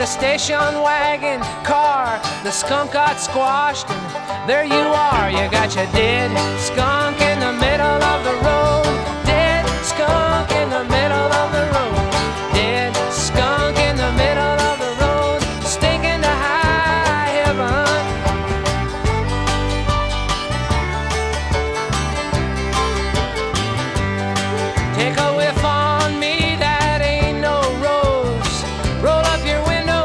The station wagon car, the skunk got squashed, and there you are, you got your dead skunk.